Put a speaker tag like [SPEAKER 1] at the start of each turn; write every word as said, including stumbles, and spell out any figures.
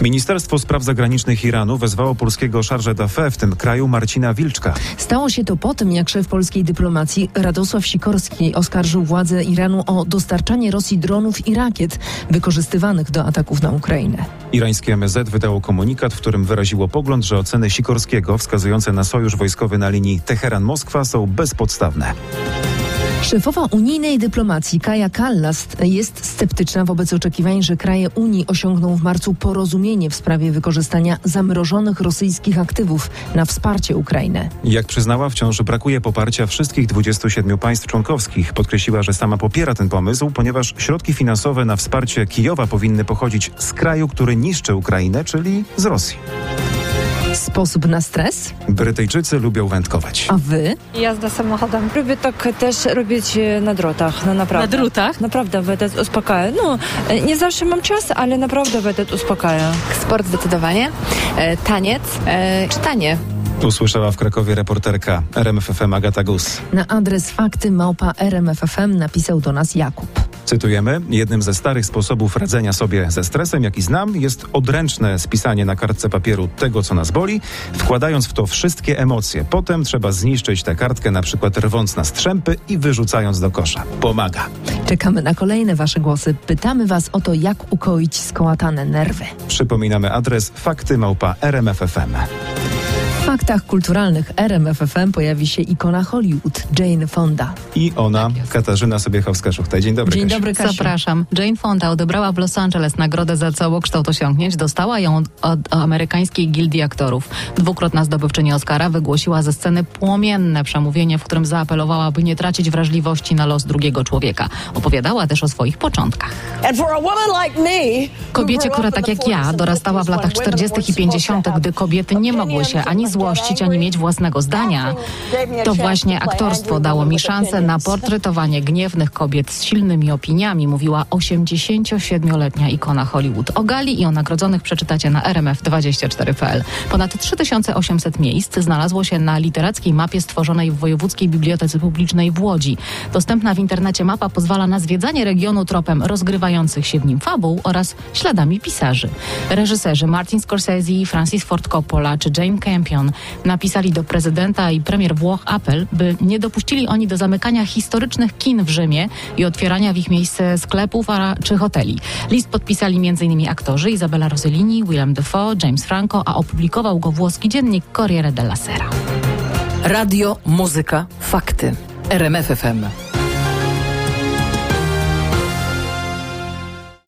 [SPEAKER 1] Ministerstwo Spraw Zagranicznych Iranu wezwało polskiego chargé d'affaires w tym kraju Marcina Wilczka.
[SPEAKER 2] Stało się to po tym, jak szef polskiej dyplomacji Radosław Sikorski oskarżył władze Iranu o dostarczanie Rosji dronów i rakiet wykorzystywanych do ataków na Ukrainę.
[SPEAKER 1] Irańskie M S Z wydało komunikat, w którym wyraziło pogląd, że oceny Sikorskiego wskazujące na sojusz wojskowy na linii Teheran-Moskwa są bezpodstawne.
[SPEAKER 2] Szefowa unijnej dyplomacji Kaja Kallas jest sceptyczna wobec oczekiwań, że kraje Unii osiągną w marcu porozumienie w sprawie wykorzystania zamrożonych rosyjskich aktywów na wsparcie Ukrainy.
[SPEAKER 1] Jak przyznała, wciąż brakuje poparcia wszystkich dwudziestu siedmiu państw członkowskich. Podkreśliła, że sama popiera ten pomysł, ponieważ środki finansowe na wsparcie Kijowa powinny pochodzić z kraju, który niszczy Ukrainę, czyli z Rosji.
[SPEAKER 2] Sposób na stres?
[SPEAKER 1] Brytyjczycy lubią wędkować.
[SPEAKER 2] A wy?
[SPEAKER 3] Jazda samochodem. Lubię tak też robić na drutach, no naprawdę.
[SPEAKER 2] Na drutach?
[SPEAKER 3] Naprawdę, wtedy uspokaja. No, nie zawsze mam czas, ale naprawdę wtedy uspokaja.
[SPEAKER 4] Sport zdecydowanie, e, taniec, e, czytanie.
[SPEAKER 1] Usłyszała w Krakowie reporterka R M F F M Agata Gus.
[SPEAKER 2] Na adres fakty małpa r m f f m napisał do nas Jakub.
[SPEAKER 1] Cytujemy, jednym ze starych sposobów radzenia sobie ze stresem, jaki znam, jest odręczne spisanie na kartce papieru tego, co nas boli, wkładając w to wszystkie emocje. Potem trzeba zniszczyć tę kartkę, na przykład rwąc na strzępy i wyrzucając do kosza. Pomaga.
[SPEAKER 2] Czekamy na kolejne wasze głosy. Pytamy was o to, jak ukoić skołatane nerwy.
[SPEAKER 1] Przypominamy adres fakty małpa r m f f m.
[SPEAKER 2] W faktach kulturalnych R M F F M pojawi się ikona Hollywood, Jane Fonda.
[SPEAKER 1] I ona, tak Katarzyna Sobiechowska-Szuchtaj. Dzień dobry,
[SPEAKER 2] Dzień
[SPEAKER 1] Kasiu.
[SPEAKER 2] dobry, Kasiu.
[SPEAKER 5] Zapraszam. Jane Fonda odebrała w Los Angeles nagrodę za całokształt osiągnięć. Dostała ją od, od amerykańskiej gildii aktorów. Dwukrotna zdobywczyni Oscara wygłosiła ze sceny płomienne przemówienie, w którym zaapelowała, by nie tracić wrażliwości na los drugiego człowieka. Opowiadała też o swoich początkach. Kobiecie, która tak jak ja dorastała w latach czterdziestych i pięćdziesiątych, gdy kobiety nie mogły się ani złościć, ani mieć własnego zdania, to właśnie aktorstwo dało mi szansę na portretowanie gniewnych kobiet z silnymi opiniami, mówiła osiemdziesięciosiedmioletnia ikona Hollywood. O gali i o nagrodzonych przeczytacie na r m f dwadzieścia cztery kropka p l. Ponad trzy tysiące osiemset miejsc znalazło się na literackiej mapie stworzonej w Wojewódzkiej Bibliotece Publicznej w Łodzi. Dostępna w internecie mapa pozwala na zwiedzanie regionu tropem rozgrywających się w nim fabuł oraz śladami pisarzy. Reżyserzy Martin Scorsese, Francis Ford Coppola czy Jane Campion napisali do prezydenta i premier Włoch apel, by nie dopuścili oni do zamykania historycznych kin w Rzymie i otwierania w ich miejsce sklepów a, czy hoteli. List podpisali m in aktorzy Isabella Rossellini, Willem Dafoe, James Franco, a opublikował go włoski dziennik Corriere della Sera.
[SPEAKER 6] Radio, muzyka, fakty. R M F F M.